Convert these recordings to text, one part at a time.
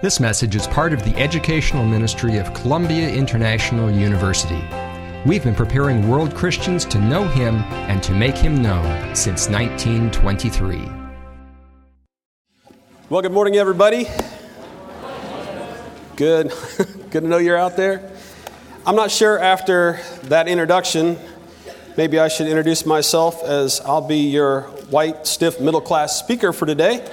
This message is part of the educational ministry of Columbia International University. We've been preparing world Christians to know Him and to make Him known since 1923. Well, good morning, everybody. Good. Good to know you're out there. I'm not sure after that introduction, maybe I should introduce myself as I'll be your white, stiff, middle-class speaker for today.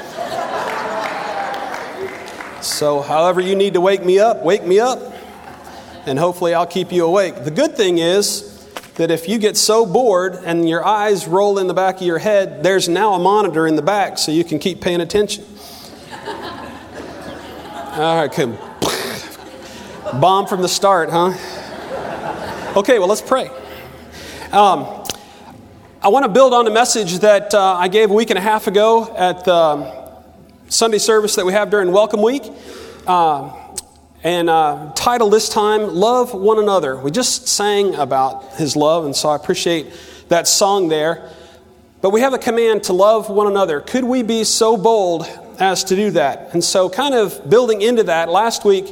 So however you need to wake me up, and hopefully I'll keep you awake. The good thing is that if you get so bored and your eyes roll in the back of your head, there's now a monitor in the back so you can keep paying attention. All right, come. Bomb from the start, huh? Okay, well, let's pray. I want to build on the message that I gave a week and a half ago at the Sunday service that we have during Welcome Week, and title this time, Love One Another. We just sang about His love, and so I appreciate that song there. But we have a command to love one another. Could we be so bold as to do that? And so kind of building into that, last week,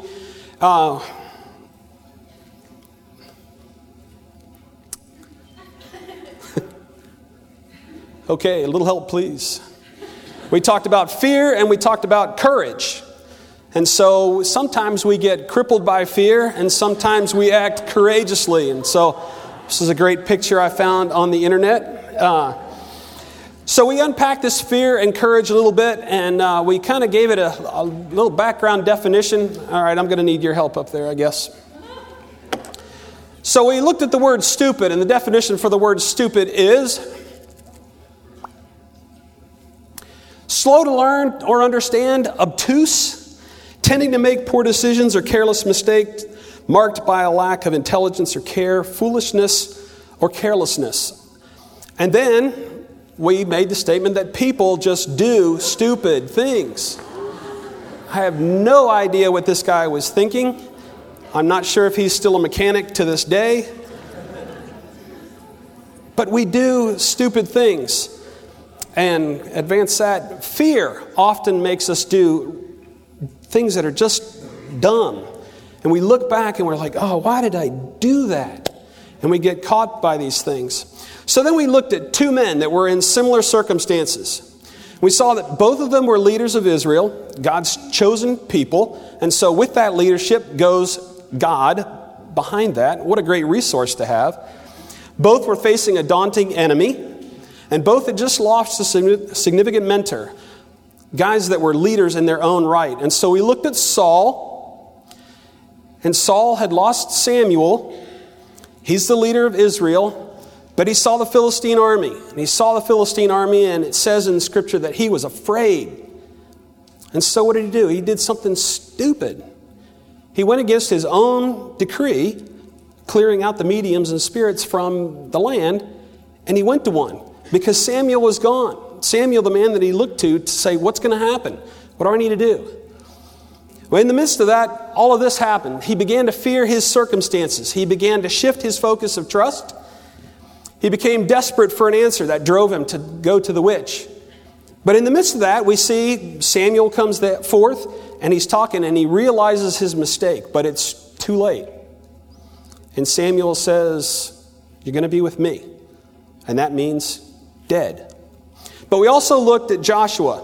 okay, a little help, please. We talked about fear and we talked about courage. And so sometimes we get crippled by fear and sometimes we act courageously. And so this is a great picture I found on the internet. So we unpacked this fear and courage a little bit, and we kind of gave it a little background definition. All right, I'm going to need your help up there, I guess. So we looked at the word stupid, and the definition for the word stupid is slow to learn or understand, obtuse, tending to make poor decisions or careless mistakes, marked by a lack of intelligence or care, foolishness or carelessness. And then we made the statement that people just do stupid things. I have no idea what this guy was thinking. I'm not sure if he's still a mechanic to this day. But we do stupid things. And advance that, fear often makes us do things that are just dumb. And we look back and we're like, oh, why did I do that? And we get caught by these things. So then we looked at two men that were in similar circumstances. We saw that both of them were leaders of Israel, God's chosen people. And so with that leadership goes God behind that. What a great resource to have. Both were facing a daunting enemy. And both had just lost a significant mentor, guys that were leaders in their own right. And so we looked at Saul, and Saul had lost Samuel. He's the leader of Israel, but he saw the Philistine army. And he saw the Philistine army, and it says in Scripture that he was afraid. And so what did he do? He did something stupid. He went against his own decree, clearing out the mediums and spirits from the land, and he went to one. Because Samuel was gone. Samuel, the man that he looked to say, what's going to happen? What do I need to do? Well, in the midst of that, all of this happened. He began to fear his circumstances. He began to shift his focus of trust. He became desperate for an answer that drove him to go to the witch. But in the midst of that, we see Samuel comes forth, and he's talking, and he realizes his mistake, but it's too late. And Samuel says, you're going to be with me. And that means dead. But we also looked at Joshua.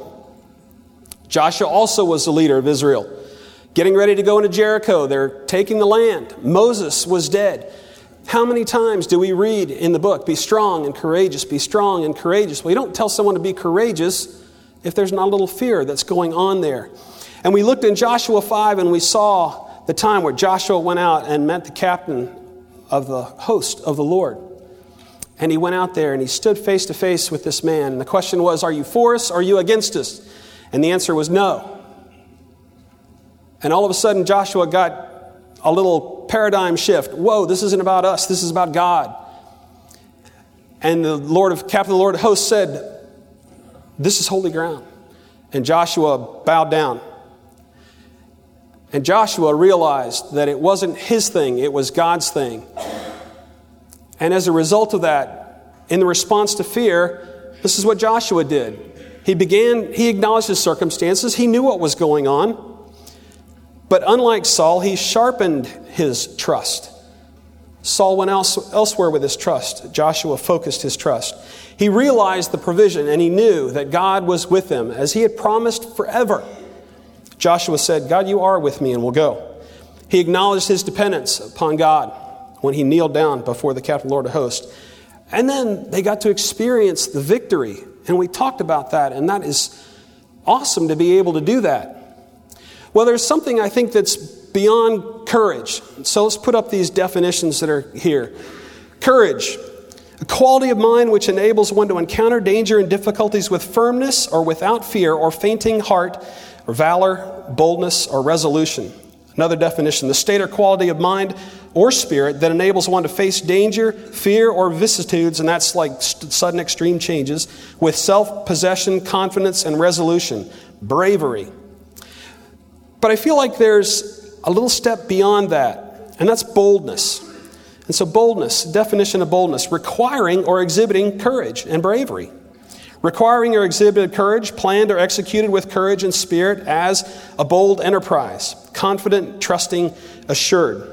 Joshua also was the leader of Israel. Getting ready to go into Jericho. They're taking the land. Moses was dead. How many times do we read in the book, be strong and courageous, be strong and courageous? Well, you don't tell someone to be courageous if there's not a little fear that's going on there. And we looked in Joshua 5 and we saw the time where Joshua went out and met the captain of the host of the Lord. And he went out there and he stood face to face with this man. And the question was, are you for us or are you against us? And the answer was no. And all of a sudden Joshua got a little paradigm shift. Whoa, this isn't about us. This is about God. And the captain of the Lord of hosts said, this is holy ground. And Joshua bowed down. And Joshua realized that it wasn't his thing, it was God's thing. And as a result of that, in the response to fear, this is what Joshua did. He acknowledged his circumstances. He knew what was going on. But unlike Saul, he sharpened his trust. Saul went elsewhere with his trust. Joshua focused his trust. He realized the provision, and he knew that God was with him, as he had promised forever. Joshua said, God, you are with me, and we'll go. He acknowledged his dependence upon God when he kneeled down before the captain Lord of hosts. And then they got to experience the victory. And we talked about that, and that is awesome to be able to do that. Well, there's something I think that's beyond courage. So let's put up these definitions that are here. Courage, a quality of mind which enables one to encounter danger and difficulties with firmness or without fear or fainting heart or valor, boldness, or resolution. Another definition, the state or quality of mind or spirit that enables one to face danger, fear, or vicissitudes, and that's like sudden extreme changes, with self-possession, confidence, and resolution, bravery. But I feel like there's a little step beyond that, and that's boldness. And so boldness, definition of boldness, requiring or exhibiting courage and bravery. Requiring or exhibited courage, planned or executed with courage and spirit as a bold enterprise. Confident, trusting, assured.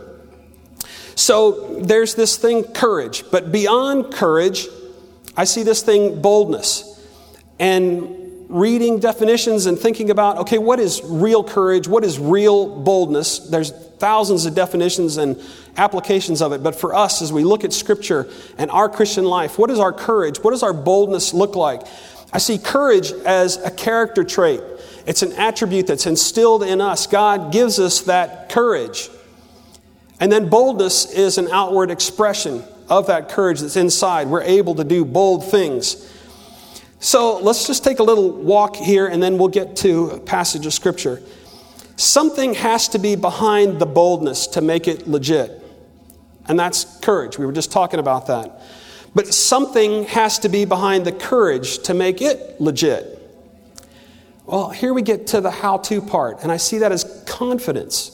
So there's this thing, courage. But beyond courage, I see this thing, boldness. And reading definitions and thinking about, okay, what is real courage? What is real boldness? There's thousands of definitions and applications of it. But for us, as we look at Scripture and our Christian life, what is our courage? What does our boldness look like? I see courage as a character trait. It's an attribute that's instilled in us. God gives us that courage. And then boldness is an outward expression of that courage that's inside. We're able to do bold things. So let's just take a little walk here, and then we'll get to a passage of Scripture. Something has to be behind the boldness to make it legit. And that's courage. We were just talking about that. But something has to be behind the courage to make it legit. Well, here we get to the how-to part, and I see that as confidence.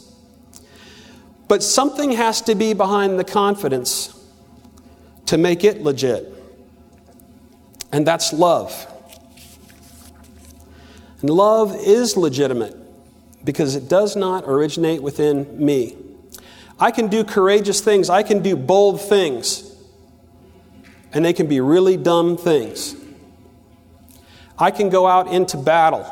But something has to be behind the confidence to make it legit. And that's love. And love is legitimate because it does not originate within me. I can do courageous things. I can do bold things. And they can be really dumb things. I can go out into battle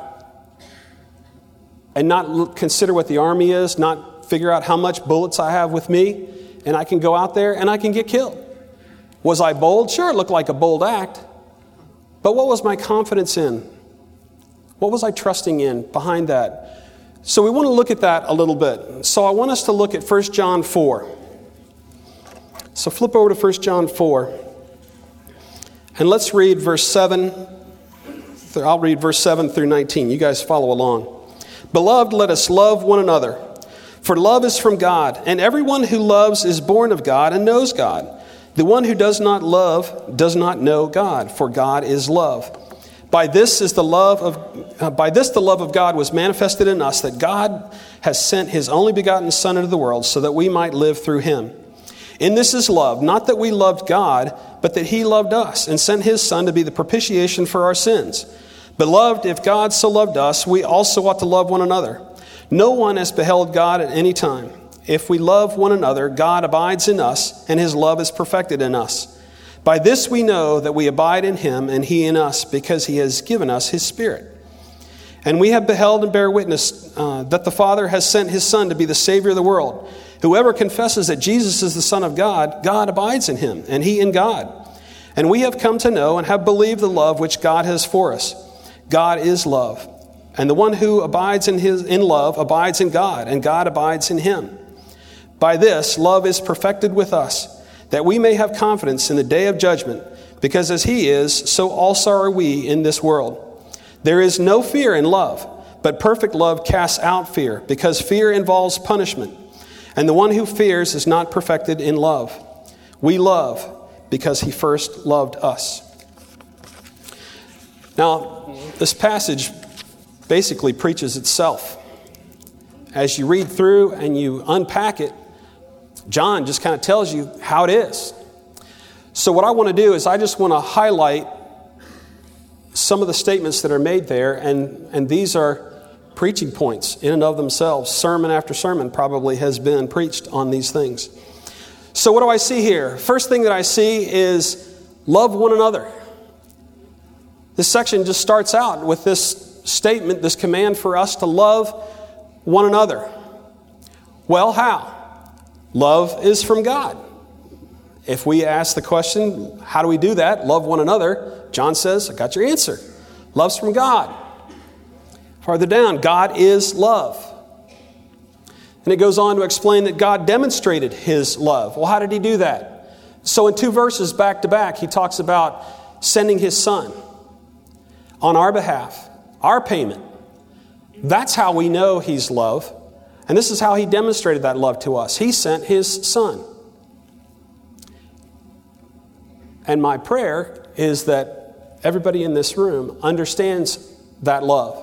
and not consider what the army is, not figure out how much bullets I have with me, and I can go out there and I can get killed. Was I bold? Sure, it looked like a bold act. But what was my confidence in? What was I trusting in behind that? So we want to look at that a little bit. So I want us to look at 1 John 4. So flip over to 1 John 4. And let's read verse 7. I'll read verse 7 through 19. You guys follow along. Beloved, let us love one another. For love is from God, and everyone who loves is born of God and knows God. The one who does not love does not know God, for God is love. By this the love of God was manifested in us, that God has sent his only begotten Son into the world, so that we might live through him. In this is love, not that we loved God, but that he loved us, and sent his Son to be the propitiation for our sins. Beloved, if God so loved us, we also ought to love one another. No one has beheld God at any time. If we love one another, God abides in us, and his love is perfected in us. By this we know that we abide in him, and he in us, because he has given us his Spirit. And we have beheld and bear witness that the Father has sent his Son to be the Savior of the world. Whoever confesses that Jesus is the Son of God, God abides in him, and he in God. And we have come to know and have believed the love which God has for us. God is love. And the one who abides in love abides in God, and God abides in him. By this, love is perfected with us, that we may have confidence in the day of judgment, because as he is, so also are we in this world. There is no fear in love, but perfect love casts out fear, because fear involves punishment. And the one who fears is not perfected in love. We love because he first loved us. Now, this passage basically preaches itself. As you read through and you unpack it, John just kind of tells you how it is. So what I want to do is I just want to highlight some of the statements that are made there, and these are preaching points in and of themselves. Sermon after sermon probably has been preached on these things. So what do I see here? First thing that I see is love one another. This section just starts out with this statement, this command for us to love one another. Well, how? Love is from God. If we ask the question, how do we do that? Love one another. John says, I got your answer. Love's from God. Farther down, God is love. And it goes on to explain that God demonstrated His love. Well, how did He do that? So in 2 verses back to back, He talks about sending His Son on our behalf, our payment. That's how we know He's love. And this is how He demonstrated that love to us. He sent His Son. And my prayer is that everybody in this room understands that love.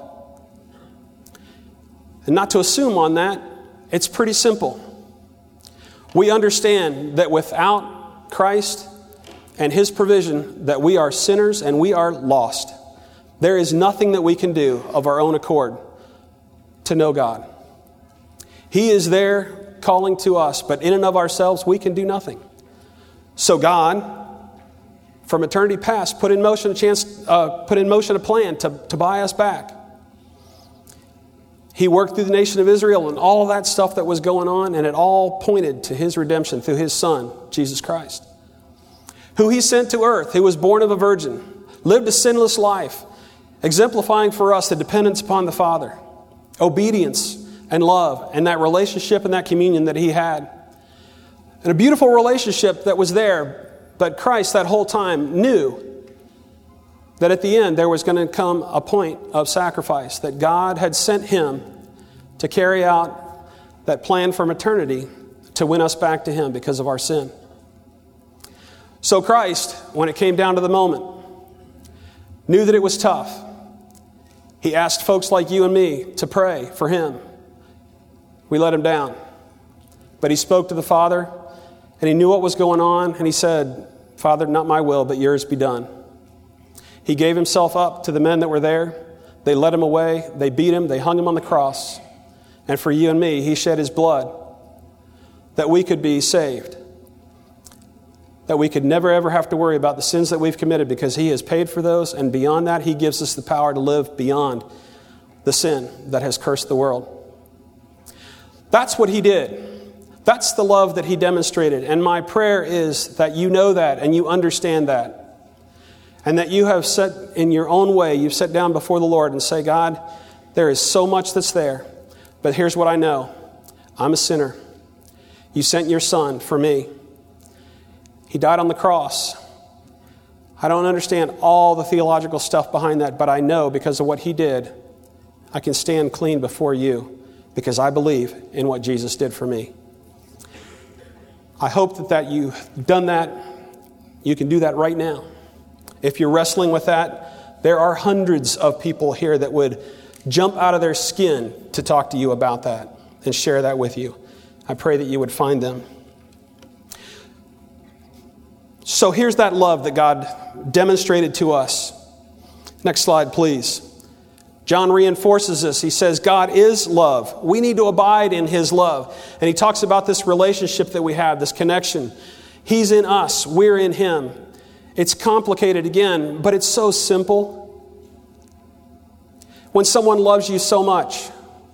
And not to assume on that, it's pretty simple. We understand that without Christ and His provision, that we are sinners and we are lost. There is nothing that we can do of our own accord to know God. He is there calling to us, but in and of ourselves, we can do nothing. So God, from eternity past, put in motion a plan to buy us back. He worked through the nation of Israel and all of that stuff that was going on, and it all pointed to His redemption through His Son, Jesus Christ, who He sent to earth, who was born of a virgin, lived a sinless life, exemplifying for us the dependence upon the Father, obedience and love, and that relationship and that communion that He had. And a beautiful relationship that was there. But Christ, that whole time, knew that at the end there was going to come a point of sacrifice, that God had sent Him to carry out that plan from eternity to win us back to Him because of our sin. So Christ, when it came down to the moment, knew that it was tough. He asked folks like you and me to pray for Him. We let Him down. But He spoke to the Father, and He knew what was going on, and He said, Father, not my will, but yours be done. He gave Himself up to the men that were there. They led Him away. They beat Him. They hung Him on the cross. And for you and me, He shed His blood that we could be saved. That we could never ever have to worry about the sins that we've committed because He has paid for those. And beyond that, He gives us the power to live beyond the sin that has cursed the world. That's what He did. That's the love that He demonstrated. And my prayer is that you know that and you understand that. And that you have set in your own way, you've sat down before the Lord and say, God, there is so much that's there. But here's what I know. I'm a sinner. You sent your Son for me. He died on the cross. I don't understand all the theological stuff behind that, but I know because of what He did, I can stand clean before you because I believe in what Jesus did for me. I hope that you've done that. You can do that right now. If you're wrestling with that, there are hundreds of people here that would jump out of their skin to talk to you about that and share that with you. I pray that you would find them. So here's that love that God demonstrated to us. Next slide, please. John reinforces this. He says, God is love. We need to abide in His love. And he talks about this relationship that we have, this connection. He's in us. We're in Him. It's complicated again, but it's so simple. When someone loves you so much,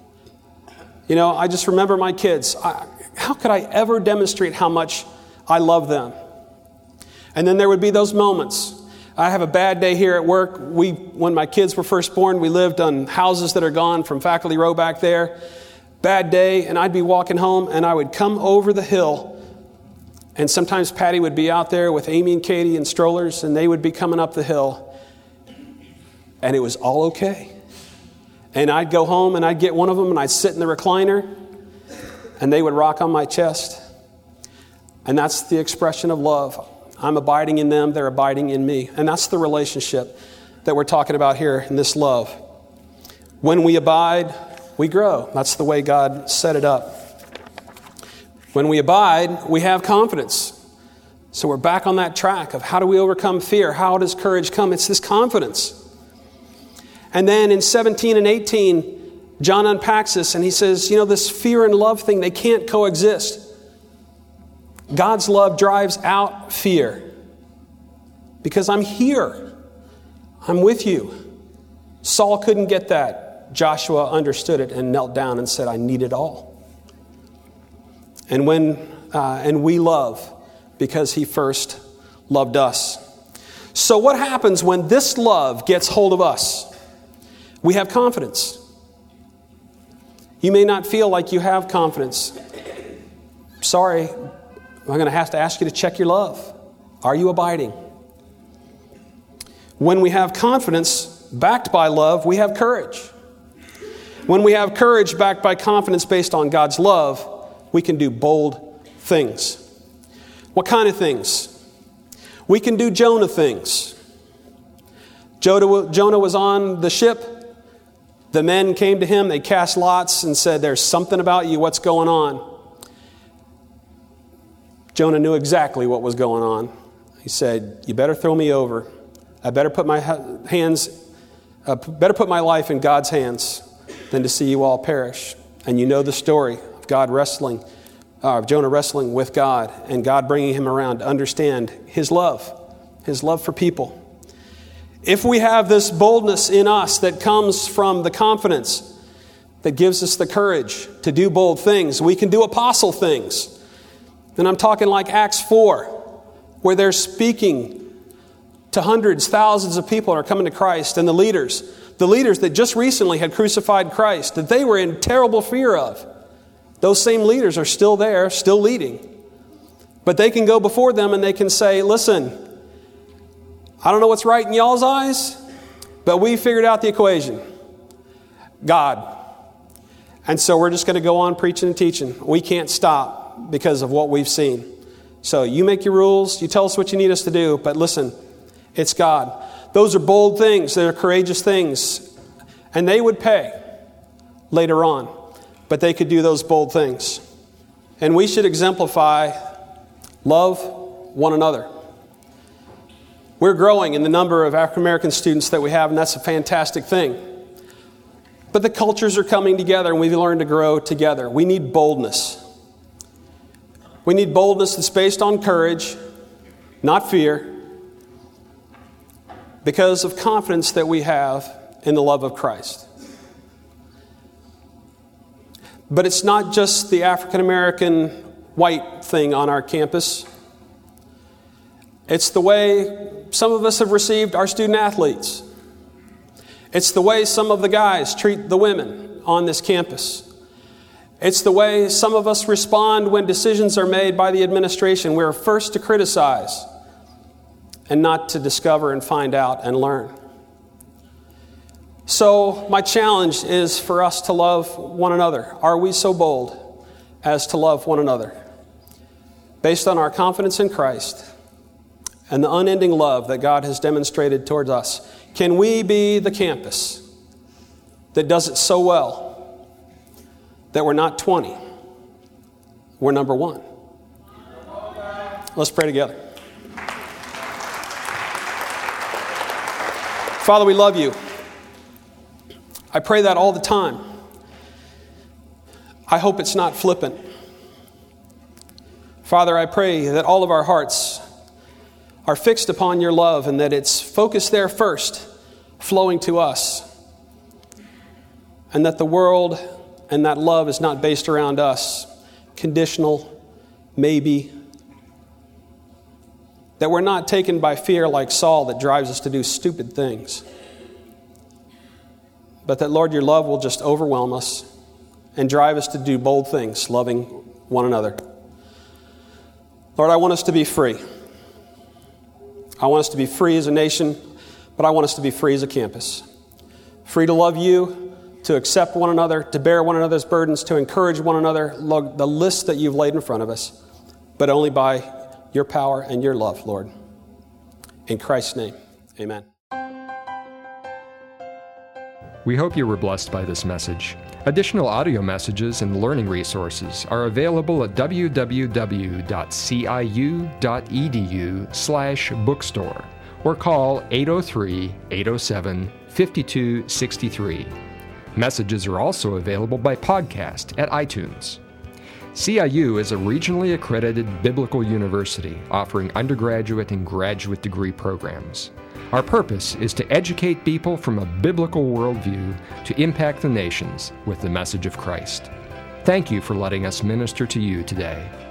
I just remember my kids. How could I ever demonstrate how much I love them? And then there would be those moments. I have a bad day here at work. When my kids were first born, we lived on houses that are gone from Faculty Row back there. Bad day, and I'd be walking home, and I would come over the hill, and sometimes Patty would be out there with Amy and Katie in strollers, and they would be coming up the hill, and it was all okay. And I'd go home, and I'd get one of them, and I'd sit in the recliner, and they would rock on my chest. And that's the expression of love. I'm abiding in them, they're abiding in me. And that's the relationship that we're talking about here in this love. When we abide, we grow. That's the way God set it up. When we abide, we have confidence. So we're back on that track of how do we overcome fear? How does courage come? It's this confidence. And then in 17 and 18, John unpacks this and he says, this fear and love thing, they can't coexist. God's love drives out fear because I'm here. I'm with you. Saul couldn't get that. Joshua understood it and knelt down and said, I need it all. And we love because he first loved us. So what happens when this love gets hold of us? We have confidence. You may not feel like you have confidence. Sorry, I'm going to have to ask you to check your love. Are you abiding? When we have confidence backed by love, we have courage. When we have courage backed by confidence based on God's love, we can do bold things. What kind of things? We can do Jonah things. Jonah was on the ship. The men came to him. They cast lots and said, there's something about you. What's going on? Jonah knew exactly what was going on. He said, you better throw me over. I better put my life in God's hands than to see you all perish. And you know the story of Jonah wrestling with God and God bringing him around to understand his love for people. If we have this boldness in us that comes from the confidence that gives us the courage to do bold things, we can do apostle things. And I'm talking like Acts 4, where they're speaking to hundreds, thousands of people are coming to Christ, and the leaders that just recently had crucified Christ, that they were in terrible fear of. Those same leaders are still there, still leading. But they can go before them and they can say, listen, I don't know what's right in y'all's eyes, but we figured out the equation. God. And so we're just going to go on preaching and teaching. We can't stop because of what we've seen. So you make your rules, you tell us what you need us to do, but listen, it's God. Those are bold things. They're courageous things. And they would pay later on. But they could do those bold things. And we should exemplify love one another. We're growing in the number of African American students that we have, and that's a fantastic thing. But the cultures are coming together, and we've learned to grow together. We need boldness. We need boldness that's based on courage, not fear, because of confidence that we have in the love of Christ. But it's not just the African American white thing on our campus. It's the way some of us have received our student athletes. It's the way some of the guys treat the women on this campus. It's the way some of us respond when decisions are made by the administration. We're first to criticize and not to discover and find out and learn. So my challenge is for us to love one another. Are we so bold as to love one another? Based on our confidence in Christ and the unending love that God has demonstrated towards us, can we be the campus that does it so well that we're not 20, we're number 1? Let's pray together. Father, we love you. I pray that all the time. I hope it's not flippant. Father, I pray that all of our hearts are fixed upon your love and that it's focused there first, flowing to us. And that the world and that love is not based around us, conditional, maybe. That we're not taken by fear like Saul that drives us to do stupid things. But that, Lord, your love will just overwhelm us and drive us to do bold things, loving one another. Lord, I want us to be free. I want us to be free as a nation, but I want us to be free as a campus. Free to love you, to accept one another, to bear one another's burdens, to encourage one another, the list that you've laid in front of us, but only by your power and your love, Lord. In Christ's name, amen. We hope you were blessed by this message. Additional audio messages and learning resources are available at www.ciu.edu/bookstore or call 803-807-5263. Messages are also available by podcast at iTunes. CIU is a regionally accredited biblical university offering undergraduate and graduate degree programs. Our purpose is to educate people from a biblical worldview to impact the nations with the message of Christ. Thank you for letting us minister to you today.